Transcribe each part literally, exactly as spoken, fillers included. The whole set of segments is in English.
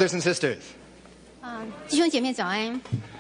Brothers and sisters, 啊，弟兄姐妹早安。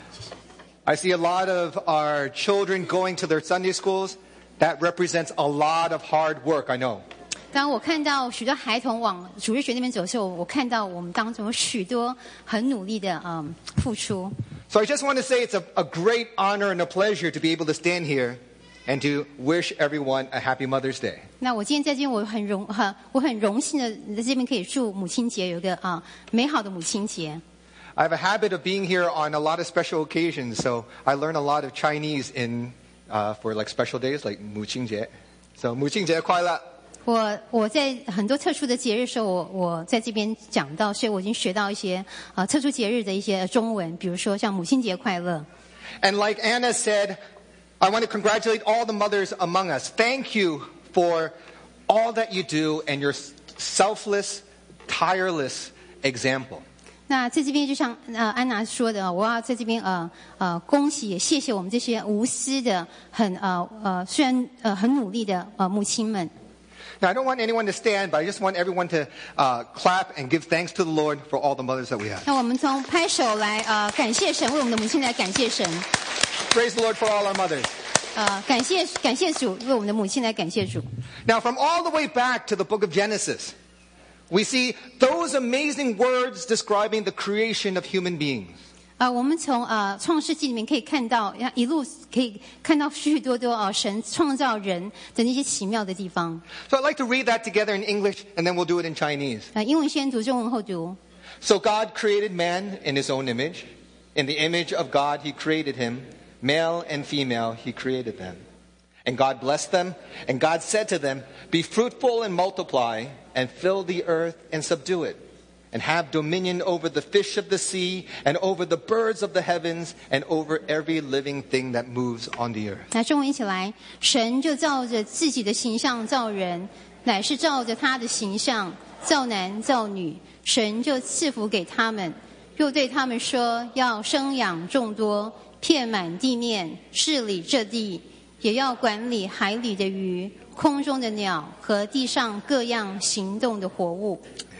I see a lot of our children going to their Sunday schools. That represents a lot of hard work, I know. 当我看到许多孩童往主日学那边走的时候，我看到我们当中有许多很努力的嗯付出。 So I just want to say it's a, a great honor and a pleasure to be able to stand here and to wish everyone a happy Mother's Day. 那我今天在这边，我很荣很我很荣幸的在这边可以祝母亲节有一个啊美好的母亲节。 I have a habit of being here on a lot of special occasions, so I learn a lot of Chinese in uh, for like special days like 母亲节. So 母亲节快乐. 我我在很多特殊的节日的时候，我我在这边讲到，所以我已经学到一些呃特殊节日的一些中文，比如说像母亲节快乐。 And like Anna said, I want to congratulate all the mothers among us. Thank you for all that you do and your selfless, tireless example. 那在这边就像呃安娜说的，我要在这边呃呃恭喜也谢谢我们这些无私的、很呃呃虽然呃很努力的呃母亲们。 Now, I don't want anyone to stand, but I just want everyone to uh, clap and give thanks to the Lord for all the mothers that we have. 那我们从拍手来呃感谢神，为我们的母亲来感谢神。 Praise the Lord for all our mothers. 呃感谢感谢主，为我们的母亲来感谢主。 Now, from all the way back to the book of Genesis, we see those amazing words describing the creation of human beings. 啊、呃，我们从呃创世纪里面可以看到，一路可以看到许许多多啊、呃、神创造人的那些奇妙的地方。 So I'd like to read that together in English, and then we'll do it in Chinese. 啊、呃，英文先读，中文后读。 So God created man in his own image. In the image of God, he created him. Male and female, he created them. And God blessed them, and God said to them, "Be fruitful and multiply, and fill the earth and subdue it, and have dominion over the fish of the sea, and over the birds of the heavens, and over every living thing that moves on the earth." 来，中文一起来。神就照着自己的形象造人，乃是照着他的形象造男造女。神就赐福给他们，又对他们说：要生养众多，遍满地面，治理这地，也要管理海里的鱼、空中的鸟和地上各样行动的活物。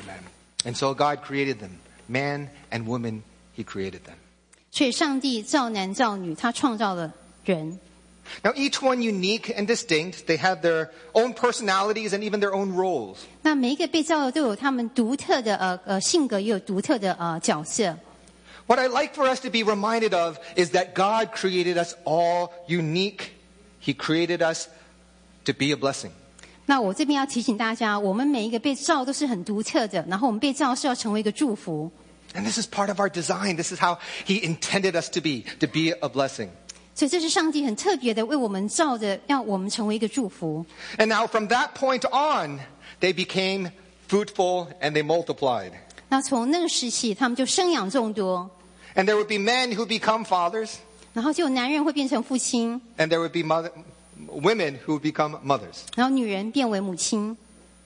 And so God created them. Man and woman, he created them. 所以上帝造男造女，他创造了人。 Now, each one unique and distinct. They have their own personalities and even their own roles. 那每一个被造的都有他们独特的呃呃性格，也有独特的呃角色。 What I like for us to be reminded of is that God created us all unique. He created us to be a blessing. 那我这边要提醒大家，我们每一个被造都是很独特的，然后我们被造是要成为一个祝福。 And this is part of our design. This is how He intended us to be, to be a blessing. 所以这是上帝很特别的为我们造的，让我们成为一个祝福。 And now from that point on, they became fruitful and they multiplied. 那从那个时起，他们就生养众多， And there would be men who become fathers, 然后就有男人会变成父亲， and there would be mother, women who would become mothers. 然后女人变为母亲。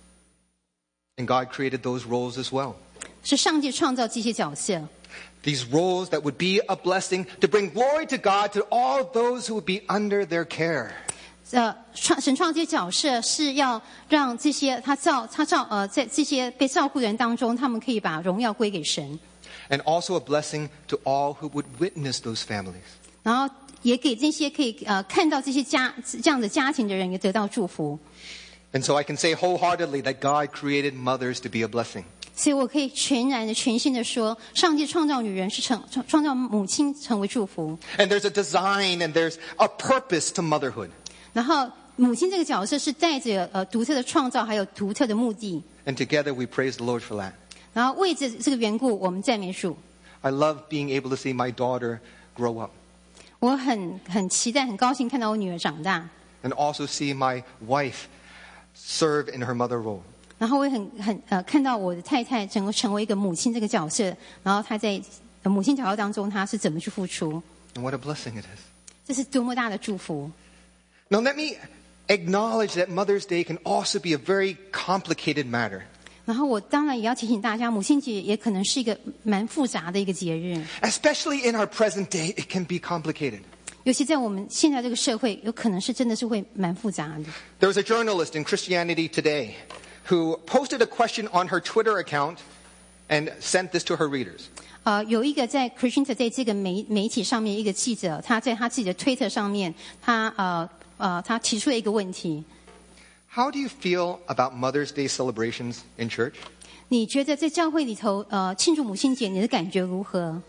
And God created those roles as well. 是上帝创造这些角色。 These roles that would be a blessing to bring glory to God to all those who would be under their care. 呃，创神创这些角色是要让这些他造他造呃在这些被照顾的人当中，他们可以把荣耀归给神， And also a blessing to all who would witness those families. 然后也给这些可以呃看到这些家这样的家庭的人也得到祝福。 And so I can say wholeheartedly that God created mothers to be a blessing. 所以我可以全然的、全心的说，上帝创造女人是成创创造母亲成为祝福。 And there's a design and there's a purpose to motherhood. 然后母亲这个角色是带着呃独特的创造，还有独特的目的。 And together we praise the Lord for that. 然后为这这个缘故，我们赞美主。 I love being able to see my daughter grow up. 我很很期待、很高兴看到我女儿长大， And also see my wife serve in her mother role. 然后我也很很呃看到我的太太整个成为一个母亲这个角色，然后她在呃母亲角色当中，她是怎么去付出， And what a blessing it is. 这是多么大的祝福。 Now let me acknowledge that Mother's Day can also be a very complicated matter. 然后我当然也要提醒大家，母亲节也可能是一个蛮复杂的一个节日， Especially in our present day, it can be complicated. 尤其在我们现在这个社会，有可能是真的是会蛮复杂的。 There was a journalist in Christianity Today who posted a question on her Twitter account and sent this to her readers. 呃，有一个在 Christian Today 这个媒媒体上面一个记者，他在他自己的推特上面，他呃呃他提出了一个问题。 How do you feel about Mother's Day celebrations in church? 你觉得在教会里头呃庆祝母亲节，你的感觉如何？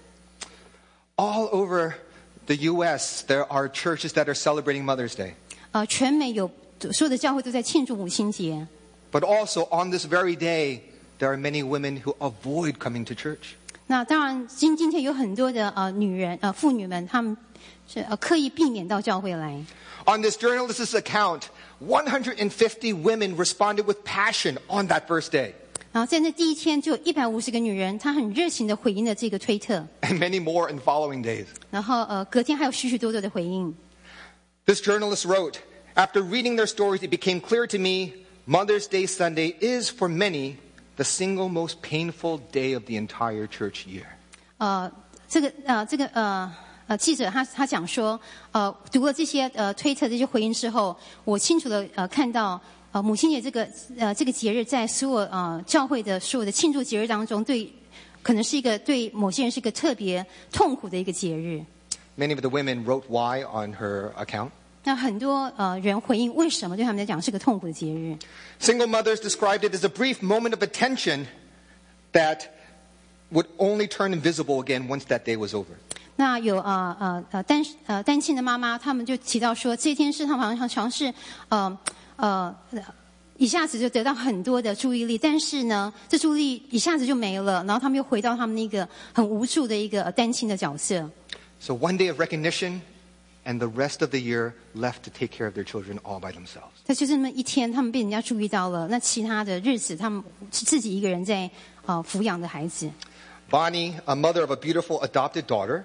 All over the U S, there are churches that are celebrating Mother's Day. 呃，全美有所有的教会都在庆祝母亲节。 But also on this very day, there are many women who avoid coming to church. 那当然，今今天有很多的呃女人呃妇女们，她们是呃刻意避免到教会来。 On this journalist's account, one hundred fifty women responded with passion on that first day. 然后在那第一天，就有一百五十个女人，她很热情的回应了这个推特。 And many more in following days. 然后呃隔天还有许许多多的回应。 This journalist wrote, after reading their stories, it became clear to me Mother's Day Sunday is for many the single most painful day of the entire church year. 呃，这个呃这个呃呃记者他他讲说，呃读了这些呃推特这些回应之后，我清楚的呃看到呃母亲节这个呃这个节日在所有呃教会的所有的庆祝节日当中，对可能是一个对某些人是一个特别痛苦的一个节日。 Many of the women wrote why on her account. 那很多呃人回应为什么对他们来讲是个痛苦的节日。 Single mothers described it as a brief moment of attention that would only turn invisible again once that day was over. 那有呃呃呃单呃单亲的妈妈，他们就提到说，这天是他们好像好像是呃呃一下子就得到很多的注意力，但是呢，这注意力一下子就没了，然后他们又回到他们那个很无助的一个单亲的角色。 So one day of recognition, and the rest of the year left to take care of their children all by themselves. 这就是那么一天，他们被人家注意到了，那其他的日子，他们是自己一个人在呃抚养的孩子。 Bonnie, a mother of a beautiful adopted daughter,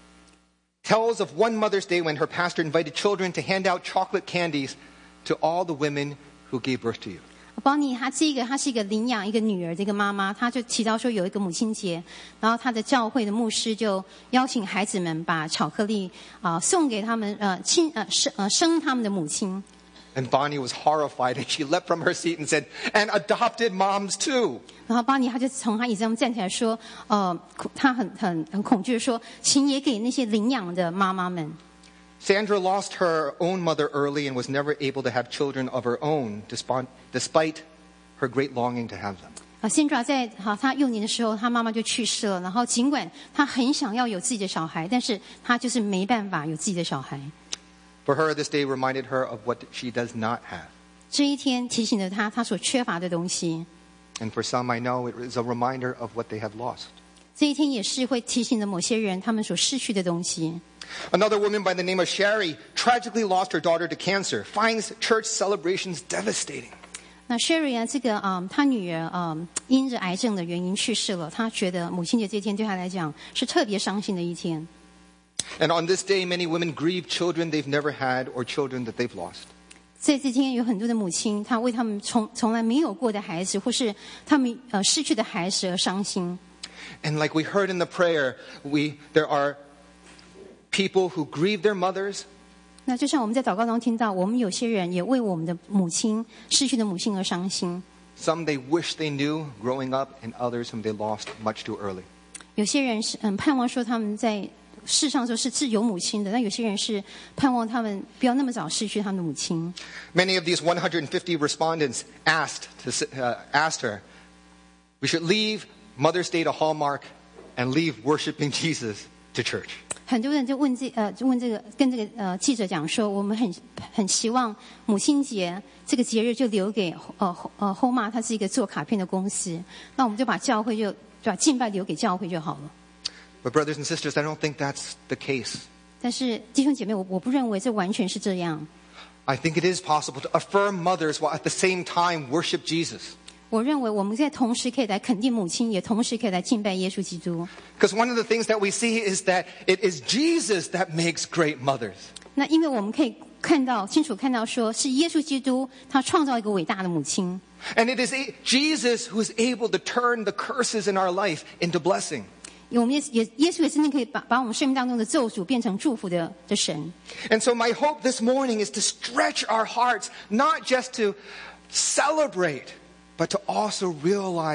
tells of one Mother's Day when her pastor invited children to hand out chocolate candies to all the women who gave birth to you. 邦尼，她是一个，她是一个领养一个女儿的一个妈妈，她就提到说有一个母亲节，然后她的教会的牧师就邀请孩子们把巧克力啊、呃、送给他们呃亲呃生呃生他们的母亲。 And Bonnie was horrified, and she leapt from her seat and said, "And adopted moms too." 然后邦尼她就从她椅子上站起来说，呃，她很很很恐惧地说，请也给那些领养的妈妈们。 Sandra lost her own mother early and was never able to have children of her own, despite, despite her great longing to have them. 啊 ，Sandra 在哈她幼年的时候，她妈妈就去世了。然后尽管她很想要有自己的小孩，但是她就是没办法有自己的小孩。 For her, this day reminded her of what she does not have. 这一天提醒了她她所缺乏的东西。 And for some, I know it is a reminder of what they have lost. 这一天也是会提醒了某些人他们所失去的东西。 Another woman by the name of Sherry tragically lost her daughter to cancer, finds church celebrations devastating. 那 Sherry 啊，这个嗯，她女儿嗯因着癌症的原因去世了，她觉得母亲节这一天对她来讲是特别伤心的一天。 And on this day, many women grieve children they've never had or children that they've lost. 在这天有很多的母亲，她为他们从从来没有过的孩子，或是他们呃失去的孩子而伤心。 And like we heard in the prayer, we there are people who grieve their mothers. 那就像我们在祷告中听到，我们有些人也为我们的母亲失去的母亲而伤心。 Some they wish they knew growing up, and others whom they lost much too early. 有些人是嗯盼望说他们在世上时候是自有母亲的，但有些人是盼望他们不要那么早失去他们的母亲。 Many of these one hundred fifty respondents asked to, uh, asked her, "We should leave Mother's Day to Hallmark and leave worshiping Jesus to church." 很多人就问这呃，就问这个跟这个呃记者讲说，我们很很希望母亲节这个节日就留给呃呃 Hallmark， 它是一个做卡片的公司，那我们就把教会就把敬拜留给教会就好了。 But brothers and sisters, I don't think that's the case. 但是弟兄姐妹，我我不认为这完全是这样。 I think it is possible to affirm mothers while at the same time worship Jesus. 我认为我们在同时可以来肯定母亲，也同时可以来敬拜耶稣基督。 Because one of the things that we see is that it is Jesus that makes great mothers. 那因为我们可以看到清楚看到说，是耶稣基督他创造一个伟大的母亲。 And it is a, Jesus who is able to turn the curses in our life into blessing. 我们也也耶稣也真的可以把把我们生命当中的咒诅变成祝福的的神。 And so my hope this morning is to stretch our hearts, not just to celebrate, but to also realize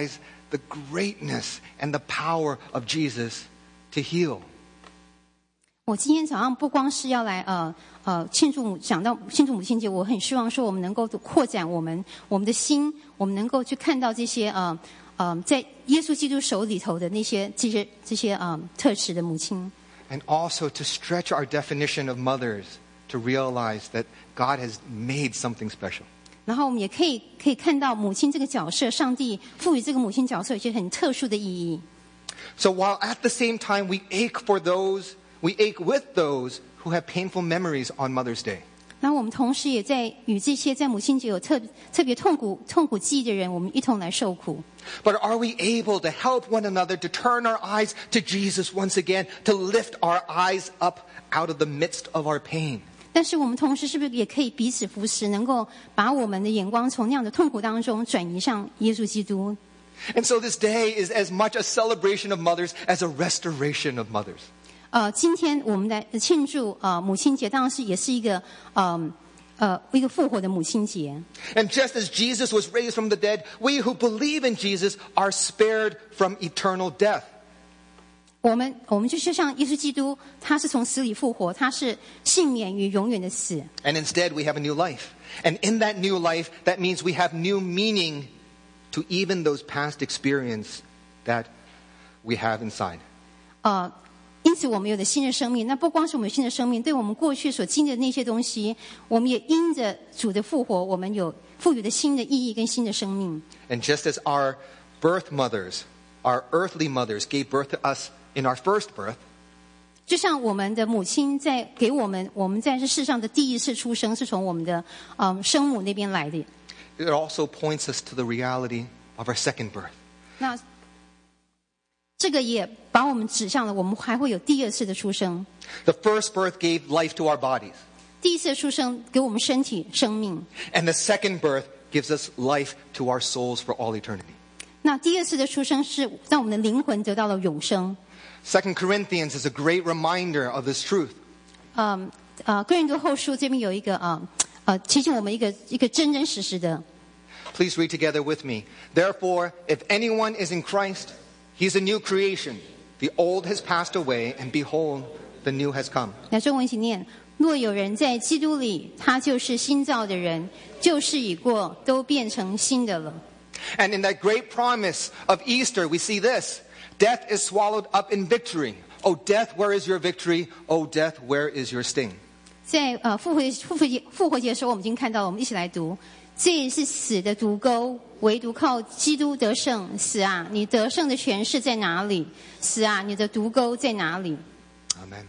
the greatness and the power of Jesus to heal. 我今天早上不光是要来呃呃庆祝讲到庆祝母亲节，我很希望说我们能够扩展我们我们的心，我们能够去看到这些呃呃在耶稣基督手里头的那些这些这些呃特质的母亲。 And also to stretch our definition of mothers to realize that God has made something special. 然后我们也可以可以看到母亲这个角色，上帝赋予这个母亲角色一些很特殊的意义。 So while at the same time we ache for those, we ache with those who have painful memories on Mother's Day. 然后我们同时也在与这些在母亲节有特特别痛苦痛苦记忆的人，我们一同来受苦。 But are we able to help one another to turn our eyes to Jesus once again, to lift our eyes up out of the midst of our pain? 但是我们同时是不是也可以彼此扶持，能够把我们的眼光从那样的痛苦当中转移向耶稣基督？ And so this day is as much a celebration of mothers as a restoration of mothers. 呃，今天我们来庆祝呃母亲节，当然是也是一个呃呃一个复活的母亲节。 And just as Jesus was raised from the dead, we who believe in Jesus are spared from eternal death. 我们我们就像耶稣基督，他是从死里复活，他是幸免于永远的死。 And instead we have a new life. And in that new life, that means we have new meaning to even those past experiences that we have inside. 呃，因此我们有了新的生命。那不光是我们有新的生命，对我们过去所经历的那些东西，我们也因着主的复活，我们有赋予了新的意义跟新的生命。 And just as our birth mothers, our earthly mothers gave birth to us in our first birth, 就像我们的母亲在给我们，我们在这世上的第一次出生是从我们的嗯生母那边来的。 it also points us to the reality of our second birth. 那这个也把我们指向了，我们还会有第二次的出生。 The first birth gave life to our bodies. 第一次的出生给我们身体生命， And the second birth gives us life to our souls for all eternity. 那第二次的出生是让我们的灵魂得到了永生。 Second Corinthians is a great reminder of this truth. 嗯呃，哥林多后书这边有一个啊呃提醒我们一个一个真真实实的。 Please read together with me. Therefore, if anyone is in Christ, he is a new creation. The old has passed away, and behold, the new has come. 那中文一起念：若有人在基督里，他就是新造的人，旧事已过，都变成新的了。 And in that great promise of Easter, we see this. Death is swallowed up in victory. O death, where is your victory? O death, where is your sting? 在呃复活复活节复活节的时候，我们已经看到了，我们一起来读。这也是死的毒钩，唯独靠基督得胜。死啊，你得胜的权势在哪里？死啊，你的毒钩在哪里？ Amen.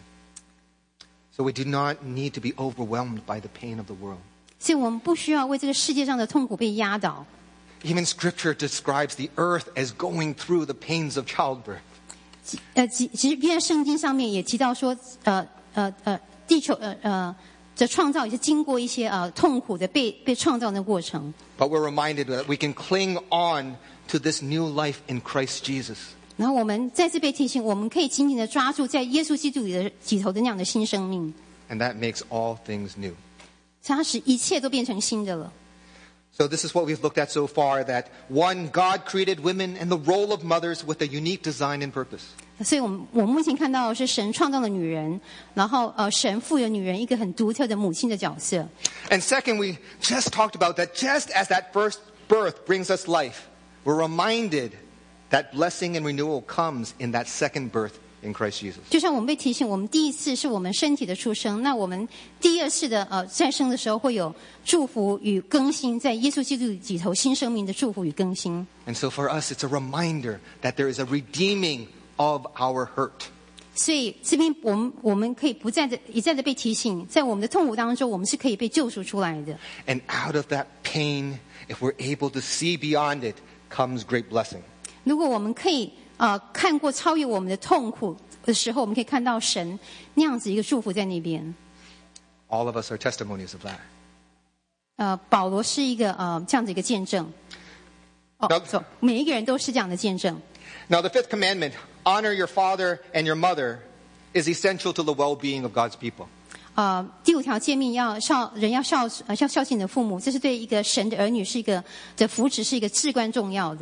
So we do not need to be overwhelmed by the pain of the world. 所以我们不需要为这个世界上的痛苦被压倒。 Even Scripture describes the earth as going through the pains of childbirth. 呃，其其实边圣经上面也提到说，呃呃呃，地球呃呃的创造也是经过一些呃痛苦的被被创造的过程。 But we're reminded that we can cling on to this new life in Christ Jesus. 然后我们再次被提醒，我们可以紧紧的抓住在耶稣基督里的里头的那样的新生命， And that makes all things new. 它使一切都变成新的了。 So this is what we've looked at so far, that one, God created women and the role of mothers with a unique design and purpose. 所以我们我们目前看到的是神创造了女人，然后呃神赋予女人一个很独特的母亲的角色。 And second, we just talked about that just as that first birth brings us life, we're reminded that blessing and renewal comes in that second birth in Christ Jesus. 就像我们被提醒，我们第一次是我们身体的出生，那我们第二次的呃再生的时候会有祝福与更新，在耶稣基督里头新生命的祝福与更新。 And so for us, it's a reminder that there is a redeeming of our hurt. 所以这边我们我们可以不再的一再的被提醒，在我们的痛苦当中，我们是可以被救赎出来的。 And out of that pain, if we're able to see beyond it, comes great blessing. 如果我们可以呃看过超越我们的痛苦的时候，我们可以看到神那样子一个祝福在那边。 All of us are testimonies of that. 呃，保罗是一个呃这样子一个见证。哦， Now- so, 每一个人都是这样的见证。 Now, the fifth commandment, honor your father and your mother, is essential to the well-being of God's people. 呃，第五条诫命要孝人要孝呃要孝敬你的父母，这是对一个神的儿女是一个的福祉是一个至关重要的。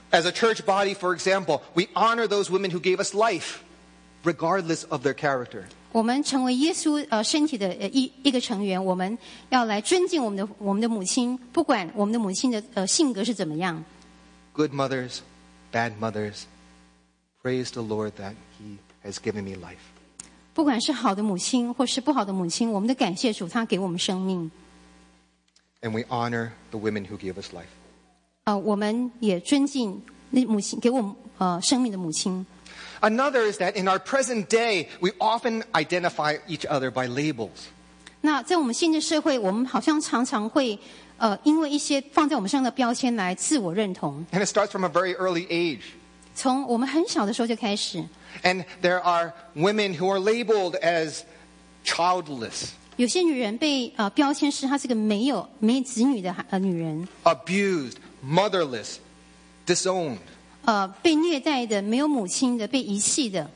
As a church body, for example, we honor those women who gave us life, regardless of their character. 我们成为耶稣呃身体的呃一一个成员，我们要来尊敬我们的我们的母亲，不管我们的母亲的呃性格是怎么样。 Good mothers, bad mothers, praise the Lord that He has given me life. 不管是好的母亲或是不好的母亲，我们的感谢主，他给我们生命。 And we honor the women who gave us life. 呃，我们也尊敬那母亲给我们呃生命的母亲。 Another is that in our present day, we often identify each other by labels. 那在我们现今社会，我们好像常常会呃因为一些放在我们身上的标签来自我认同。 And it starts from a very early age. 从我们很小的时候就开始。 And there are women who are labeled as childless, 有些女人被呃标签是她是个没有没子女的呃女人， abused, motherless, disowned. 呃被虐待的，没有母亲的，被遗弃的。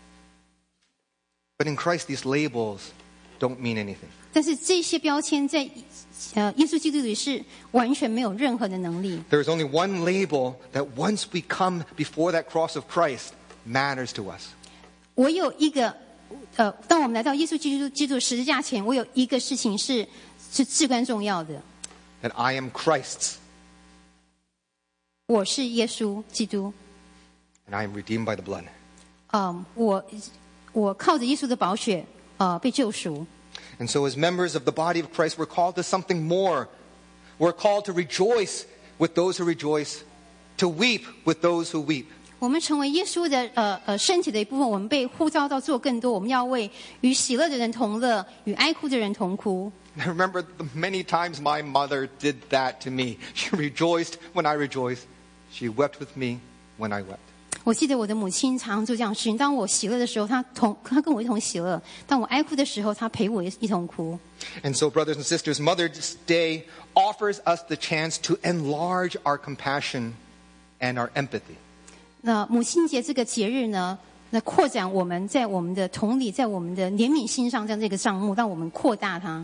But in Christ, these labels don't mean anything. 但是这些标签在呃耶稣基督里是完全没有任何的能力。 There is only one label that once we come before that cross of Christ matters to us. 我有一个呃，当我们来到耶稣基督基督十字架前，我有一个事情是是至关重要的。 That I am Christ's 我是耶稣基督， and I am redeemed by the blood. 嗯、我我靠着耶稣的宝血呃被救赎。 And so as members of the body of Christ, we're called to something more. We're called to rejoice with those who rejoice, to weep with those who weep. 我们成为耶稣的呃呃身体的一部分，我们被呼召到做更多。我们要为与喜乐的人同乐，与哀哭的人同哭。 I remember the many times my mother did that to me. She rejoiced when I rejoiced. She wept with me when I wept. 我记得我的母亲常常做这样的事情。当我喜乐的时候，她同她跟我一同喜乐；当我哀哭的时候，她陪我一同哭。 And so, brothers and sisters, Mother's Day offers us the chance to enlarge our compassion and our empathy. 那母亲节这个节日呢，那扩展我们在我们的同理，在我们的怜悯心上这样这个账目，让我们扩大它。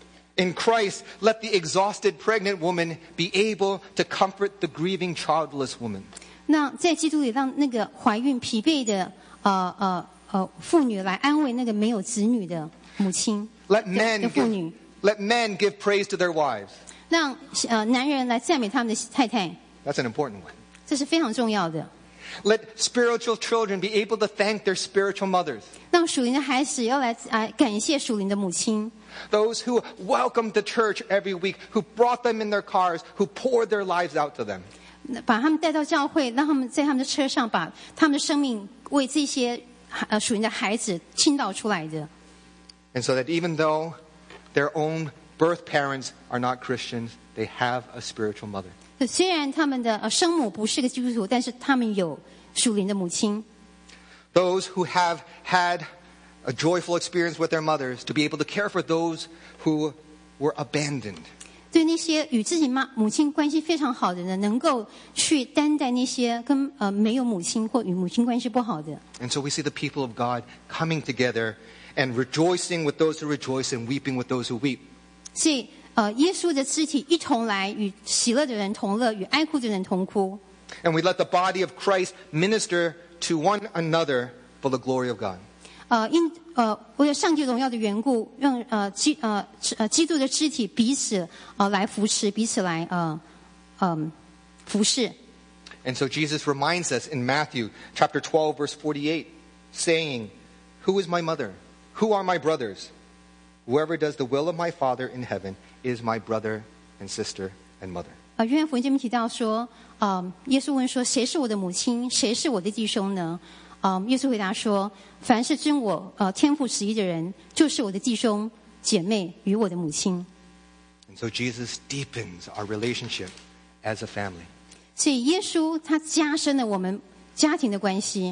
In Christ, let the exhausted pregnant woman be able to comfort the grieving childless woman. 那在基督里，让那个怀孕疲惫的呃呃呃妇女来安慰那个没有子女的母亲 Let 的 men 的妇 give, 女， let men give praise to their wives. 让呃男人来赞美他们的太太， That's an important one. 这是非常重要的。 Let spiritual children be able to thank their spiritual mothers. 让属灵的孩子要来啊、呃、感谢属灵的母亲。 Those who welcomed the church every week, who brought them in their cars, who poured their lives out to them. 把他们带到教会，让他们在他们的车上把他们的生命为这些呃属灵的孩子倾倒出来的。 And so that even though their own birth parents are not Christians, they have a spiritual mother. 虽然他们的呃生母不是个基督徒，但是他们有属灵的母亲。 Those who have had a joyful experience with their mothers, to be able to care for those who were abandoned. 对那些与自己妈母亲关系非常好的人，能够去担待那些跟呃没有母亲或与母亲关系不好的。 And so we see the people of God coming together and rejoicing with those who rejoice and weeping with those who weep. 所以呃，耶稣的肢体一同来与喜乐的人同乐，与哀哭的人同哭。 And we let the body of Christ minister to one another for the glory of God. 呃，因呃为了上帝荣耀的缘故，让呃基呃呃基督的肢体彼此呃来扶持，彼此来呃嗯、服侍。 And so Jesus reminds us in Matthew chapter twelve, verse forty-eight, saying, "Who is my mother? Who are my brothers? Whoever does the will of my Father in heaven is my brother and sister and mother." 呃，约翰福音这边提到说，呃，耶稣问说：“谁是我的母亲？谁是我的弟兄呢？”呃，耶稣回答说：“凡是尊我呃天父旨意的人，就是我的弟兄姐妹与我的母亲。” And so Jesus deepens our relationship as a family. 所以耶稣他加深了我们家庭的关系。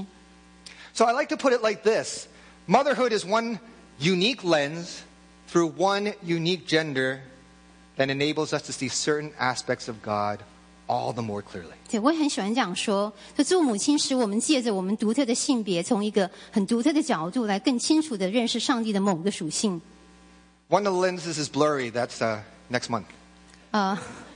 So I like to put it like this. Motherhood is one unique lens through one unique gender that enables us to see certain aspects of God all the more clearly. 对，我也很喜欢这样说，就做母亲使我们借着我们独特的性别，从一个很独特的角度来更清楚的认识上帝的某个属性。 One of the lenses is blurry. That's uh, next month. 呃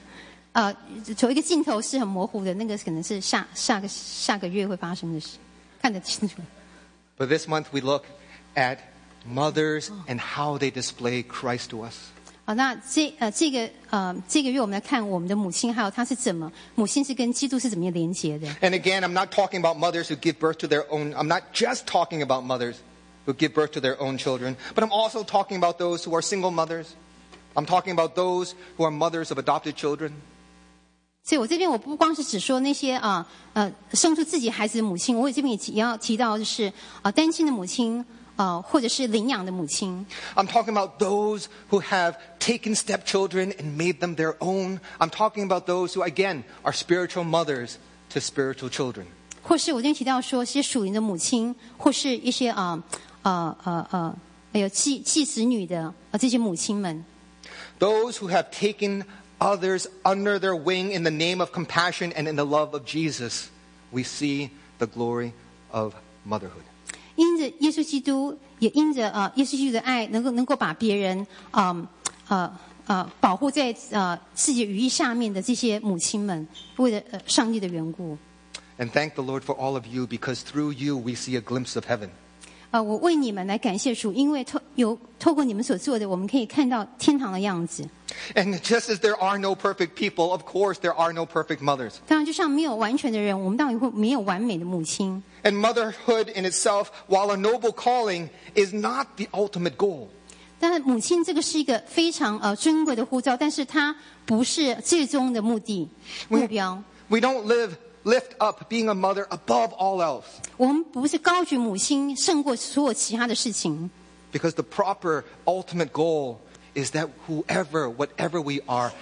呃，有一个镜头是很模糊的，那个可能是下下个下个月会发生的事，看得清楚。 But this month we look at mothers and how they display Christ to us. 好，那这呃这个呃这个月我们来看我们的母亲，还有她是怎么母亲是跟基督是怎么样连结的。 And again, I'm not talking about mothers who give birth to their own. I'm not just talking about mothers who give birth to their own children, but I'm also talking about those who are single mothers. I'm talking about those who are mothers of adopted children. 所以我这边我不光是只说那些啊呃生出自己孩子的母亲，我这边也提也要提到就是啊、呃、单亲的母亲。呃，或者是领养的母亲。 I'm talking about those who have taken stepchildren and made them their own. I'm talking about those who, again, are spiritual mothers to spiritual children. 或是我今天提到说，一些属灵的母亲，或是一些啊呃呃呃有继继子女的呃这些母亲们。 Those who have taken others under their wing in the name of compassion and in the love of Jesus, we see the glory of motherhood. 因着耶稣基督，也因着呃耶稣基督的爱，能够能够把别人啊呃呃保护在呃自己羽翼下面的这些母亲们，为了呃上帝的缘故。 And thank the Lord for all of you, because through you we see a glimpse of heaven. 呃，我为你们来感谢主，因为透有透过你们所做的，我们可以看到天堂的样子。 And just as there are no perfect people, of course there are no perfect mothers. 当然，就像没有完全的人，我们当然会没有完美的母亲。 And motherhood in itself, while a noble calling, is not the ultimate goal. 但是母亲这个是一个非常呃尊贵的呼召，但是它不是最终的目的目标。 We don't live lift up being a mother above all else. 我们不是高举母亲胜过所有其他的事情。 Because the proper ultimate goal is that whoever, whatever we are,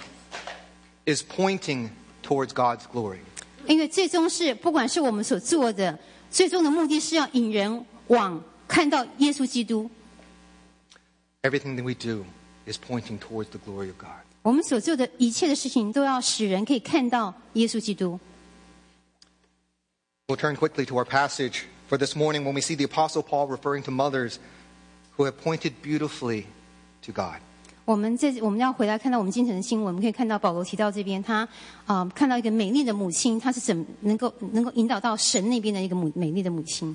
is pointing towards God's glory. 因为最终是不管是我们所做的，最终的目的是要引人往看到耶稣基督。 Everything that we do is pointing towards the glory of God. 我们所做的一切的事情都要使人可以看到耶稣基督。 We'll turn quickly to our passage for this morning when we see the Apostle Paul referring to mothers who have pointed beautifully to God. 我们这我们要回来看到我们今天的新闻，我们可以看到保罗提到这边，他啊、呃、看到一个美丽的母亲，她是怎么能够能够引导到神那边的一个母美丽的母亲。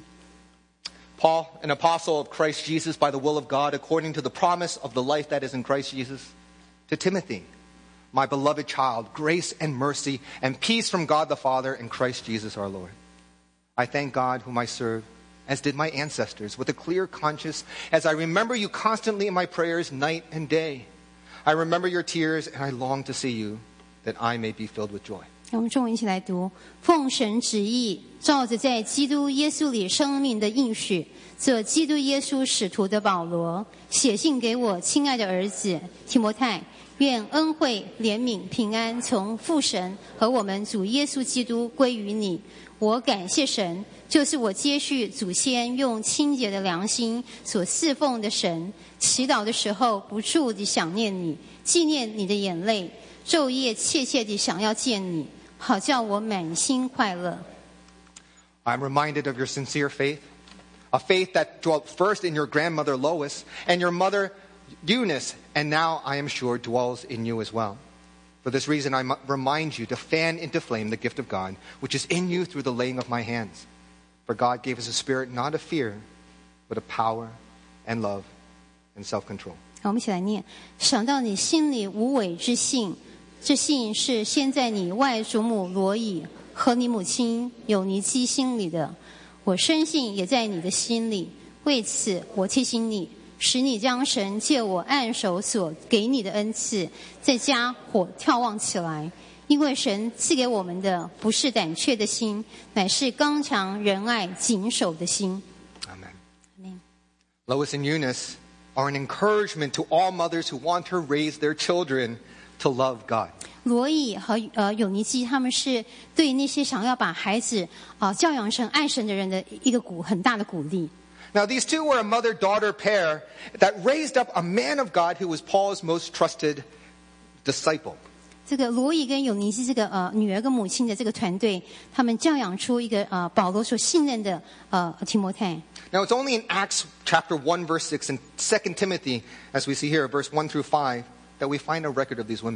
Paul, an apostle of Christ Jesus by the will of God, according to the promise of the life that is in Christ Jesus, to Timothy, my beloved child, grace and mercy and peace from God the Father and Christ Jesus our Lord. I thank God whom I serve, as did my ancestors, with a clear conscience, as I remember you constantly in my prayers night and day. I remember your tears, and I long to see you, that I may be filled with joy. 我们中文一起来读：奉神旨意，照着在基督耶稣里生命的应许，做基督耶稣使徒的保罗，写信给我亲爱的儿子提摩太，愿恩惠、怜悯、平安从父神和我们主耶稣基督归于你。我感谢神，就是我接续祖先用清洁的良心所侍奉的神。祈祷的时候不住地想念你，纪念你的眼泪，昼夜切切地想要见你，好叫我满心快乐。 I'm reminded of your sincere faith, a faith that dwelt first in your grandmother Lois and your mother Eunice, and now I am sure dwells in you as well. For this reason, I remind you to fan into flame the gift of God, which is in you through the laying of my hands. For God gave us a spirit not of fear, but of power and love and self-control. 好，我们一起来念：想到你心里无伪之信，这信是先在你外祖母罗以和你母亲有尼基心里的，我深信也在你的心里。为此，我提醒你，使你将神借我按手所给你的恩赐，在家火眺望起来。因为神赐给我们的不是胆怯的心，乃是刚强、仁爱、谨守的心。 Amen. Amen. Lois and Eunice are an encouragement to all mothers who want to raise their children to love God. 罗以和呃有尼基，他们是对那些想要把孩子啊、呃、教养成爱神的人的一个鼓很大的鼓励。 Now, these two were a mother-daughter pair that raised up a man of God who was Paul's most trusted disciple. 这个罗以跟有尼基这个呃女儿跟母亲的这个团队，他们教养出一个呃保罗所信任的呃提摩太。 Now, it's only in Acts chapter one, verse six, and Second Timothy, as we see here, verse one through five, that we find a record of these women.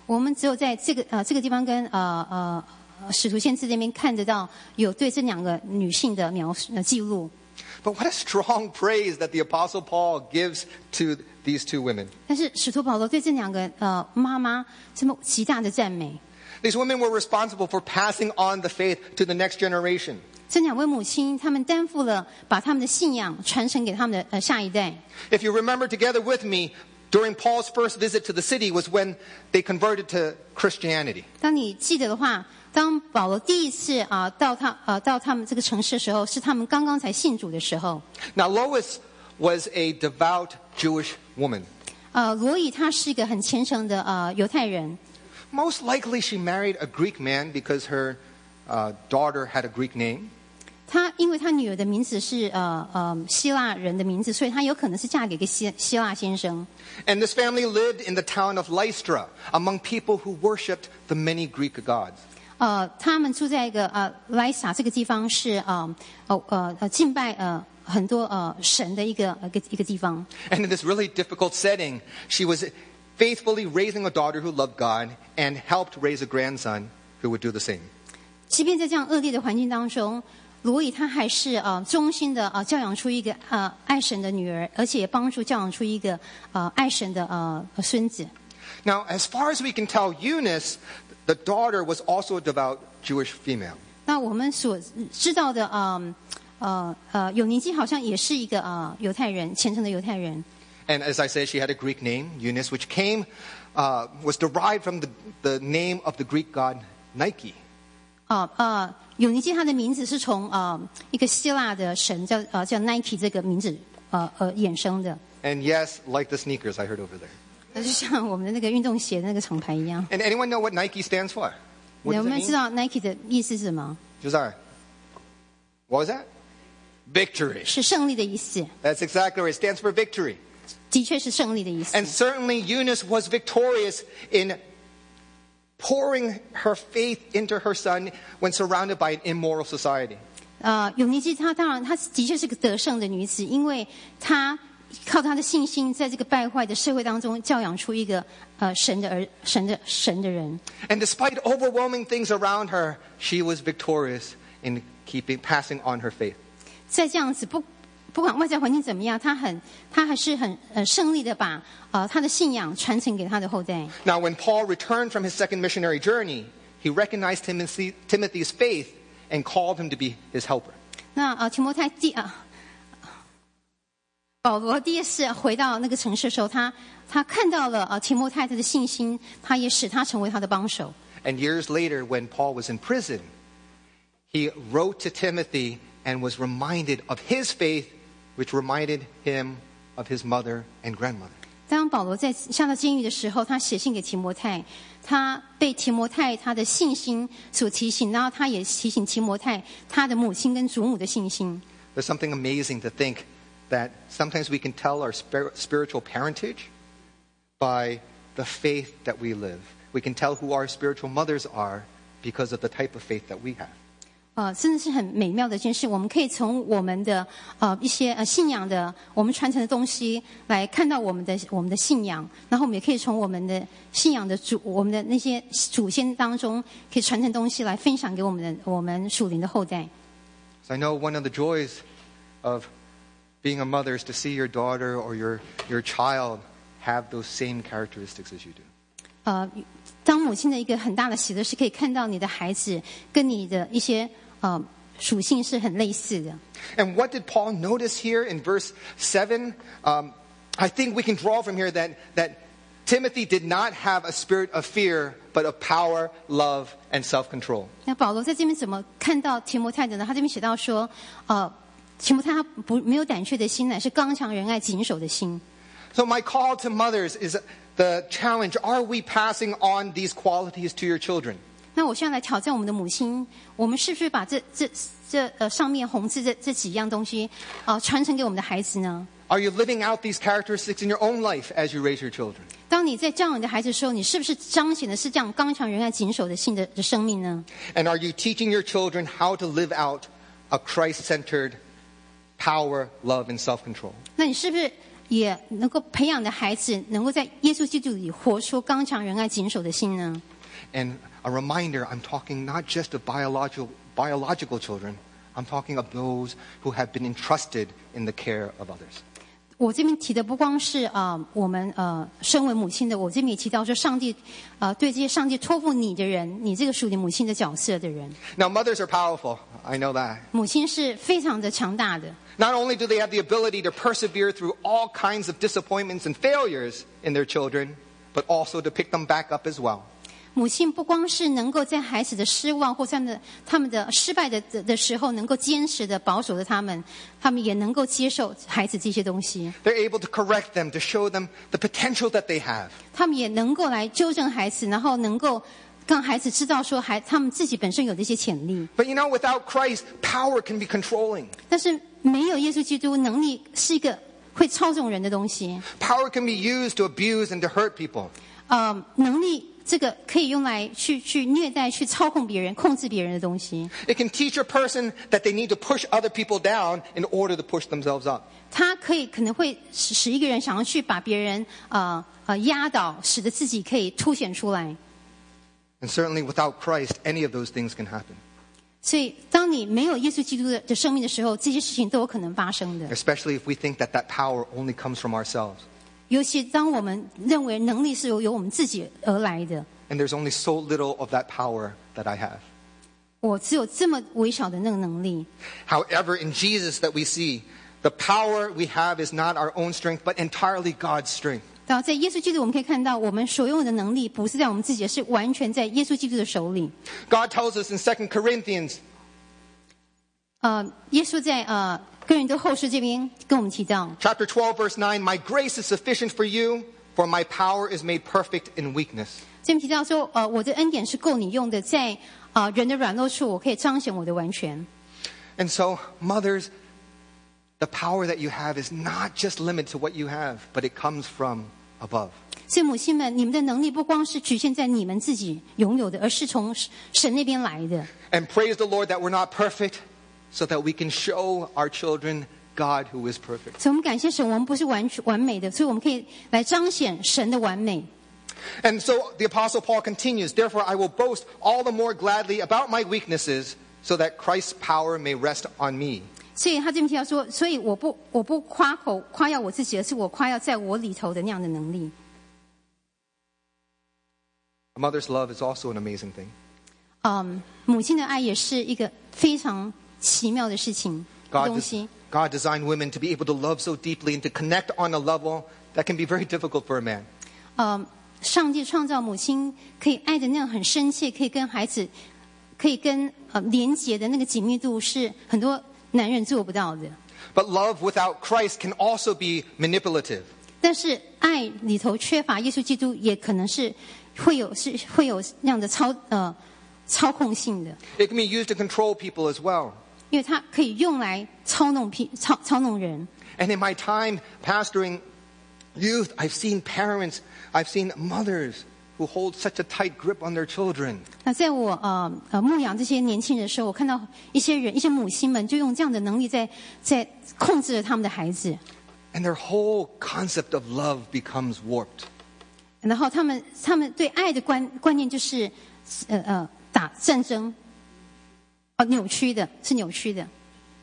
我们只有在这个呃这个地方跟呃呃使徒先知这边看得到有对这两个女性的描述呃记录。 But what a strong praise that the Apostle Paul gives to these two women. 但是使徒保罗对这两个呃妈妈这么极大的赞美。 These women were responsible for passing on the faith to the next generation. 这两位母亲，她们担负了把他们的信仰传承给他们的呃下一代。 If you remember together with me, during Paul's first visit to the city was when they converted to Christianity. 当你记得的话，当保罗第一次啊、呃、到他呃到他们这个城市的时候，是他们刚刚才信主的时候。 Now Lois was a devout Jewish woman. 呃，罗以她是一个很虔诚的呃犹太人。 Most likely she married a Greek man because her uh, daughter had a Greek name. 她因为她女儿的名字是呃呃希腊人的名字，所以她有可能是嫁给一个希希腊先生。 And this family lived in the town of Lystra among people who worshipped the many Greek gods. 呃，他们住在一个呃莱撒这个地方是呃呃呃呃敬拜呃很多呃神的一个一个一个地方。 And in this really difficult setting, she was faithfully raising a daughter who loved God and helped raise a grandson who would do the same. 即便在这样恶劣的环境当中，罗以他还是呃忠心的呃教养出一个呃爱神的女儿，而且也帮助教养出一个呃爱神的呃孙子。 Now, as far as we can tell, Eunice, the daughter, was also a devout Jewish female. 那我们所知道的呃呃呃有尼基好像也是一个呃犹太人，虔诚的犹太人。 And as I said, she had a Greek name, Eunice, which came uh, was derived from the, the name of the Greek god Nike. 啊呃，有尼基他的名字是从呃一个希腊的神叫呃叫 Nike 这个名字呃呃衍生的。 And yes, like the sneakers I heard over there. 那就像我们的那个运动鞋的那个厂牌一样。 And anyone know what Nike stands for? What 我 does 们 it 知 mean? 道 Nike 的意思是什么？ Josiah, what was that? Victory. 是胜利的意思， That's exactly right. It stands for victory. 的确是胜利的意思。 And certainly Eunice was victorious in pouring her faith into her son when surrounded by an immoral society. 呃，有尼基她当然她的确是个得胜的女子，因为她靠她的信心，在这个败坏的社会当中教养出一个呃神的儿神的神的人。 And despite overwhelming things around her, she was victorious in keeping passing on her faith. 在这样子不不管外在环境怎么样，她很她还是很呃胜利的把呃她的信仰传承给她的后代。 Now, when Paul returned from his second missionary journey, he recognized Timothy, Timothy's faith and called him to be his helper. 那呃提摩太第啊、保罗第一次回到那个城市的时候，他他看到了呃提摩太的信心，他也使他成为他的帮手。 And years later, when Paul was in prison, he wrote to Timothy and was reminded of his faith, which reminded him of his mother and grandmother. 当保罗在下到监狱的时候，他写信给提摩太，他被提摩太他的信心所提醒，然后他也提醒提摩太他的母亲跟祖母的信心。 There's something amazing to think that sometimes we can tell our spir- spiritual parentage by the faith that we live. We can tell who our spiritual mothers are because of the type of faith that we have. 呃，真的是很美妙的一件事。我们可以从我们的呃一些呃信仰的我们传承的东西来看到我们的我们的信仰，然后我们也可以从我们的信仰的主我们的那些祖先当中可以传承东西来分享给我们的我们属灵的后代。 So I know one of the joys of being a mother is to see your daughter or your, your child have those same characteristics as you do. 呃，当母亲的一个很大的喜乐是可以看到你的孩子跟你的一些呃属性是很类似的。 And what did Paul notice here in verse seven? Um, I think we can draw from here that, that Timothy did not have a spirit of fear, but of power, love, and self-control. 那保罗在这边怎么看到提摩太的呢？他这边写到说，呃，提摩太他不没有胆怯的心，乃是刚强仁爱谨守的心。 So my call to mothers is the challenge, are we passing on these qualities to your children? 那我现在来挑战我们的母亲，我们是不是把这这这呃上面红字这这几样东西，呃传承给我们的孩子呢？ Are you living out these characteristics in your own life as you raise your children? 当你在教养你的孩子的时候，你是不是彰显的是这样刚强仁爱谨守的性的的生命呢？ And are you teaching your children how to live out a Christ-centered power, love, and self-control? 那你是不是也能够培养的孩子，能够在耶稣基督里活出刚强仁爱谨守的心呢？ And a reminder, I'm talking not just of biological, biological children. I'm talking of those who have been entrusted in the care of others. 我这边提的不光是呃我们呃身为母亲的，我这边也提到说上帝呃对这些上帝托付你的人，你这个属于母亲的角色的人， Now, mothers are powerful. I know that. 母亲是非常的强大的。 Not only do they have the ability to persevere through all kinds of disappointments and failures in their children, but also to pick them back up as well. 母亲不光是能够在孩子的失望或他们的他们的失败的的的时候，能够坚持的保守着他们，他们也能够接受孩子这些东西。 They're able to correct them, to show them the potential that they have. 他们也能够来纠正孩子，然后能够让孩子知道说孩他们自己本身有这些潜力。 But you know, without Christ, power can be controlling. 但是没有耶稣基督，能力是一个会操纵人的东西。 Power can be used to abuse and to hurt people. 呃，能力这个可以用来去去虐待、去操控别人、控制别人的东西。 It can teach a person that they need to push other people down in order to push themselves up. 它可以可能会使使一个人想要去把别人呃呃压倒，使得自己可以凸显出来。 And certainly without Christ, any of those things can happen. 所以，当你没有耶稣基督的的生命的时候，这些事情都有可能发生的。 Especially if we think that that power only comes from ourselves. 尤其当我们认为能力是由由我们自己而来的， And there's only so little of that power that I have. 我只有这么微小的那个能力。 However, in Jesus that we see, the power we have is not our own strength, but entirely God's strength. 然后在耶稣基督，我们可以看到，我们所拥有的能力不是在我们自己，是完全在耶稣基督的手里。 God tells us in Second Corinthians, 呃，耶稣在呃哥林多后书这边跟我们提到， chapter twelve, verse nine, my grace is sufficient for you, for my power is made perfect in weakness. 这边提到说，呃，我的恩典是够你用的，在呃人的软弱处，我可以彰显我的完全。 And so, mothers, the power that you have is not just limited to what you have, but it comes from above. 所以母亲们，你们的能力不光是局限在你们自己拥有的，而是从神那边来的。 And praise the Lord that we're not perfect, so that we can show our children God who is perfect. 所以我们感谢神，我们不是完全完美的，所以我们可以来彰显神的完美。 And so the Apostle Paul continues, therefore I will boast all the more gladly about my weaknesses, so that Christ's power may rest on me. 所以他这边提到说，所以我不我不夸口夸耀我自己，而是我夸耀在我里头的那样的能力。 A mother's love is also an amazing thing. 嗯，母亲的爱也是一个非常奇妙的事情 God, 东西。 God designed women to be able to love so deeply and to connect on a level that can be very difficult for a man. 嗯，上帝创造母亲可以爱的那样很深切，可以跟孩子，可以跟呃连结的那个紧密度，是很多男人做不到的。 But love without Christ can also be manipulative. 但是爱里头缺乏耶稣基督，也可能是会有是会有那样的操呃操控性的， It can be used to control people as well. 因为它可以用来操弄屁操操弄人。 And in my time pastoring youth, I've seen parents, I've seen mothers who hold such a tight grip on their children. 那在我呃呃牧养这些年轻人的时候，我看到一些人一些母亲们就用这样的能力在在控制着他们的孩子， And their whole concept of love becomes warped. 然后他们他们对爱的观观念就是呃呃打战争，哦扭曲的，是扭曲的。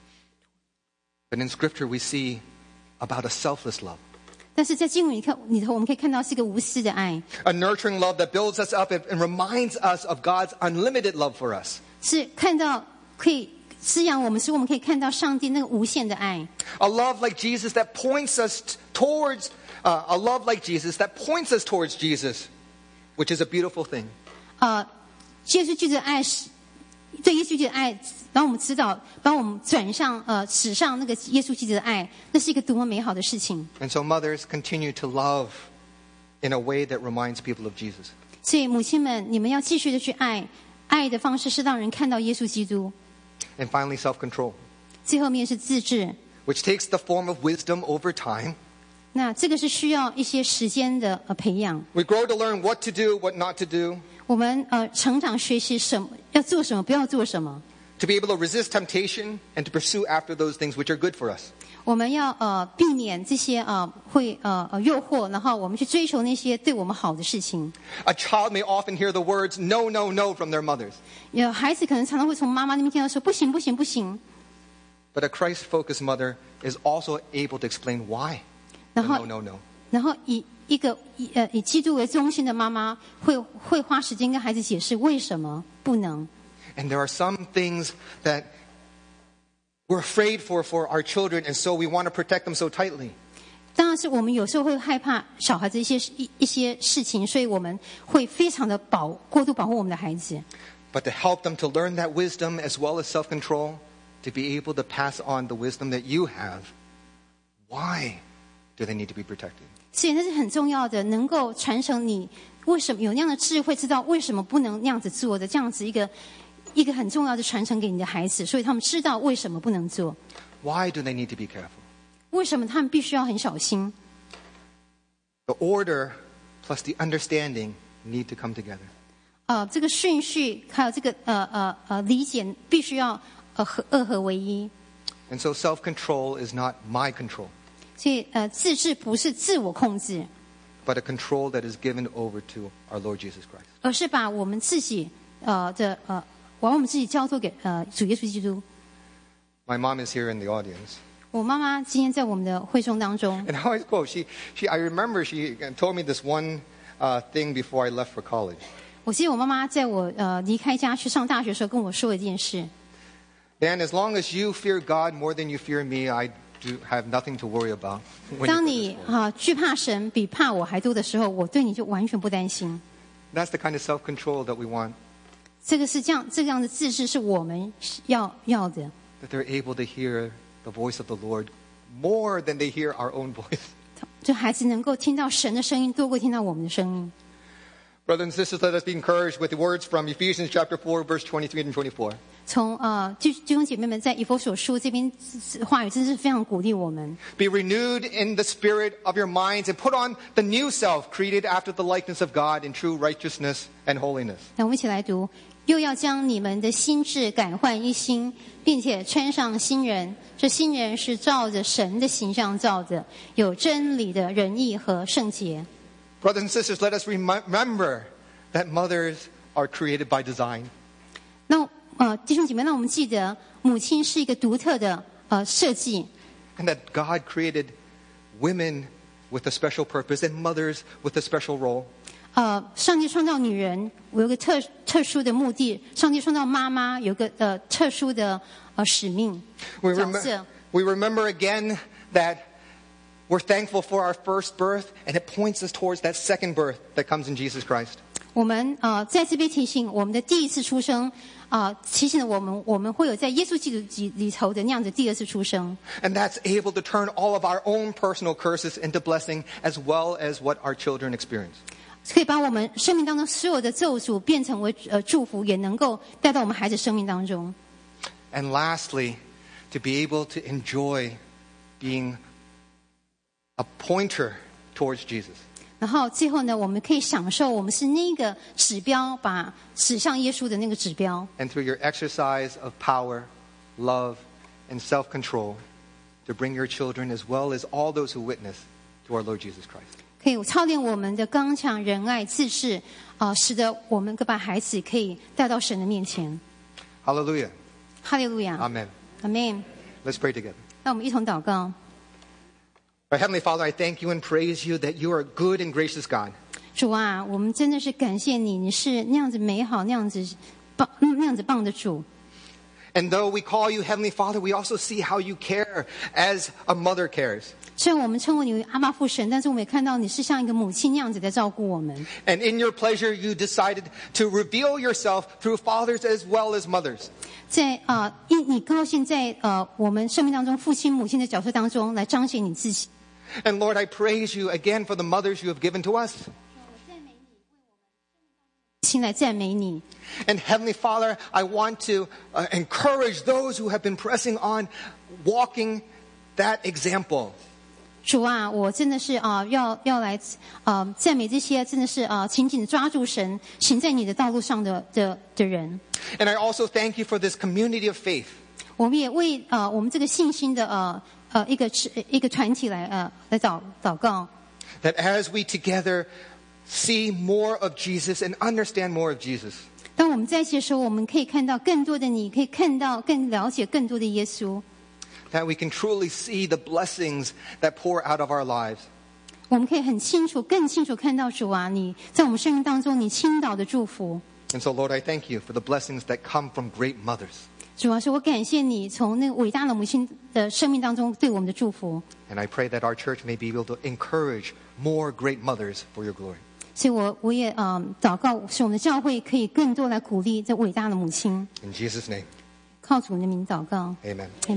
But in Scripture we see about a selfless love. 但是在经文里看里头，我们可以看到是一个无私的爱， A nurturing love that builds us up and and reminds us of God's unlimited love for us. 是看到可以滋养我们，使我们可以看到上帝那个无限的爱。 A love like Jesus that points us t- towards, uh, a love like Jesus that points us towards Jesus, which is a beautiful thing. 呃，耶稣基督的爱是对耶稣基督的爱，把我们指导，把我们转向呃驶上那个耶稣基督的爱，那是一个多么美好的事情。 And so mothers continue to love in a way that reminds people of Jesus. 所以母亲们，你们要继续的去爱，爱的方式是让人看到耶稣基督。 And finally, self-control, 最后面是自制， which takes the form of wisdom over time. 那这个是需要一些时间的呃培养。 We grow to learn what to do, what not to do. 我们呃成长学习什么要做什么，不要做什么。 to be able to resist temptation and to pursue after those things which are good for us. 我们要呃避免这些呃会呃呃诱惑，然后我们去追求那些对我们好的事情。 A child may often hear the words no, no, no from their mothers. 有孩子可能常常会从妈妈那边听到说不行不行不行， But a Christ-focused mother is also able to explain why. 然 No, 后 no, no. 然后以一个以呃以基督为中心的妈妈会会花时间跟孩子解释为什么不能。 And there are some things that we're afraid for for our children, and so we want to protect them so tightly. 当然是我们有时候会害怕小孩子一些一一些事情，所以我们会非常的保过度保护我们的孩子。 But to help them to learn that wisdom as well as self-control, to be able to pass on the wisdom that you have, why do they need to be protected? 所以那是很重要的，能够传承你为什么有那样的智慧，知道为什么不能那样子做的，这样子一个一个很重要的传承给你的孩子，所以他们知道为什么不能做， Why do they need to be careful? 为什么他们必须要很小心。 The order plus the understanding need to come together. 呃，这个顺序还有这个呃呃呃理解，必须要呃合二合为一。 And so self-control is not my control, 所以呃，自制不是自我控制， but a control that is given over to our Lord Jesus Christ. 而是把我们自己呃的呃，把我们自己交托给呃主耶稣基督。 My mom is here in the audience. 我妈妈今天在我们的会众当中， And I always quote, she, she, I remember she told me this one uh, thing before I left for college. 我记得我妈妈在我呃离开家去上大学的时候跟我说一件事。 Dan, as long as you fear God more than you fear me, I do have nothing to worry about. when you 当 go to 你 school. 啊、惧怕神比怕我还多的时候，我对你就完全不担心。 That's the kind of self-control that we want, 这个是这样，这样的自制是我们要要的。 that they're able to hear the voice of the Lord more than they hear our own voice. 就孩子能够听到神的声音，多过听到我们的声音。 Brothers and sisters, let us be encouraged with the words from Ephesians chapter four, verse twenty-three and twenty-four. 从呃弟弟兄姐妹们在以弗所书这边话语真是非常鼓励我们。 Be renewed in the spirit of your minds and put on the new self created after the likeness of God in true righteousness and holiness. 那我们一起来读：又要将你们的心智改换一新，并且穿上新人。这新人是照着神的形象造的，有真理的仁义和圣洁。 Brothers and sisters, let us rem- remember that mothers are created by design. 那呃，弟兄姐妹，让我们记得，母亲是一个独特的呃设计， And that God created women with a special purpose and mothers with a special role. 呃，上帝创造女人有一个特特殊的目的，上帝创造妈妈有一个呃特殊的呃使命 We, 角 rem- 色。 we remember again that we're thankful for our first birth, and it points us towards that second birth that comes in Jesus Christ. 我们呃在这边提醒我们的第一次出生，啊、呃，提醒了我们我们会有在耶稣基督里里头的那样子第二次出生。 And that's able to turn all of our own personal curses into blessing as well as what our children experience. 可以把我们生命当中所有的咒诅变成为呃祝福，也能够带到我们孩子生命当中。 And lastly, to be able to enjoy being a pointer towards Jesus. 然后最后呢，我们可以享受我们是那个指标，把指向耶稣的那个指标。 And through your exercise of power, love, and self-control, to bring your children as well as all those who witness to our Lord Jesus Christ. 可以操练我们的刚强、仁爱、自制，啊、呃，使得我们可把孩子可以带到神的面前。 Hallelujah. 哈利路亚， Amen. 阿门。 Let's pray together. 让我们一同祷告。 Our Heavenly Father, I thank you and praise you that you are a good and gracious God. 主啊，我们真的是感谢你，你是那样子美好、那样子棒、那样子棒的主。 And though we call you Heavenly Father, we also see how you care as a mother cares. 虽然我们称呼你为阿爸父神，但是我们也看到你是像一个母亲那样子在照顾我们。 And in your pleasure, you decided to reveal yourself through fathers as well as mothers. 在啊，因、你高兴在呃我们生命当中父亲、母亲的角色当中来彰显你自己。 And Lord, I praise you again for the mothers you have given to us. 亲来赞美你。 And Heavenly Father, I want to uh, encourage those who have been pressing on walking that example. 主啊，我真的是啊、呃，要要来啊、呃、赞美这些真的是啊、呃、紧紧地抓住神行在你的道路上的的的人。 And I also thank you for this community of faith. 我们也为呃我们这个信心的呃呃一个一个团体来呃来祷祷告。 That as we together see more of Jesus and understand more of Jesus. 当我们在一起的时候，我们可以看到更多的你，可以看到更了解更多的耶稣。 That we can truly see the blessings that pour out of our lives. 我们可以很清楚、更清楚看到主啊，你在我们生命当中你倾倒的祝福。 And so, Lord, I thank you for the blessings that come from great mothers. 主要是我感谢你从那个伟大的母亲的生命当中对我们的祝福。 And I pray that our church may be able to encourage more great mothers for your glory. 所以我我也嗯祷告，使我们的教会可以更多来鼓励这伟大的母亲。 In Jesus' name, 靠主的名祷告。 amen.